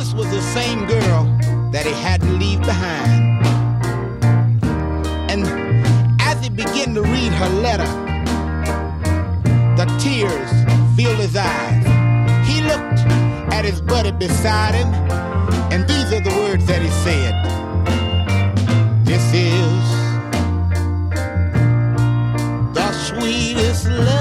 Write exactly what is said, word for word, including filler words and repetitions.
This was the same girl that he had to leave behind. And as he began to read her letter, the tears filled his eyes. He looked at his buddy beside him, and these are the words that he said. This is the sweetest love